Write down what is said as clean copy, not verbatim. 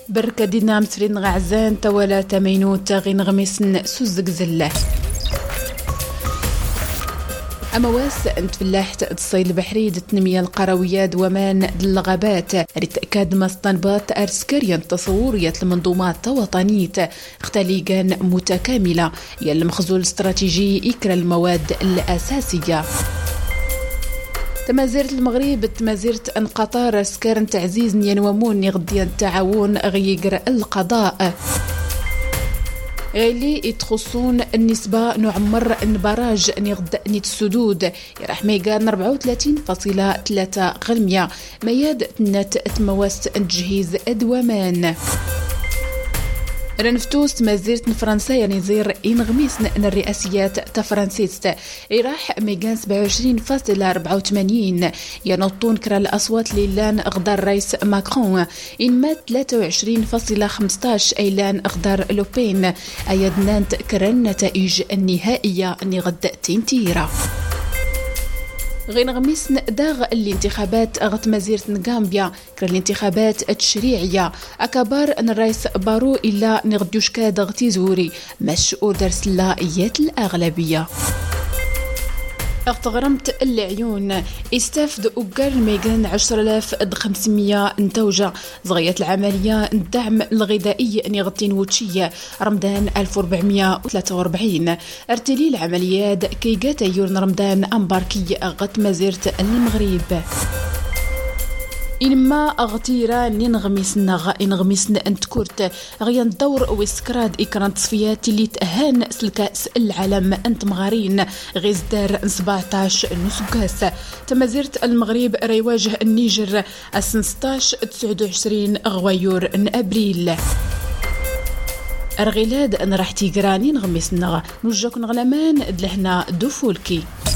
بركة دينا مسرين غعزان تولا تمينو تاغين غميسن سوزك زله أمواس أنت فلاحت الصيد البحري التنمية القروية دومان الغابات لتأكد مستنبات أرسكريا تصورية المنظومات وطنية اختليقا متكاملة يلي مخزول استراتيجي إكرا المواد الأساسية. تمازيرت المغرب تمازيرت ان قطار سكرن تعزيز ينومون يغدي التعاون غيقر القضاء غيلي يتخصون النسبة نعمر البراج نغد نيت السدود يراح ميقان 34.3% مياد تنات تمواست تجهيز أدوامان رنفتوس مازيرت فرنسا يعني زير إنغميس الرئاسيات تفرنسيست راح ميقان 27.84 ينطون كرا الأصوات ليلان غدار رئيس ماكرون إنمات 23.15 أيلان غدار لوبين أيدنانت كرا النتائج النهائية نغد تنتيرا غين غميس داغ الانتخابات غت مزيرة غامبيا كرا الانتخابات التشريعية أكبر أن الرئيس بارو إلا نغديوش كاد غتيزوري مشؤور درس اللائيات الأغلبية اغتغرمت العيون استفد أقل ميقان 10,500 نتوجة زغية العملية الدعم الغذائي نغتين وتشية رمضان 1443 ارتلي العمليات كي جات يورن رمضان أمباركي غت مزيرة المغرب إنما أغتيرا نغميسن أنت كورت غيان دور ويسكراد إكران تصفيات اللي تأهان سلكاس العالم أنت مغارين غيزدار 17 نسكاس تمازيرت المغرب ريواجه النيجر 16-29 غويور أبريل أرغيلاد أن راح تيقراني نغميسن نوجاك نغلمان دلهنا دوفولكي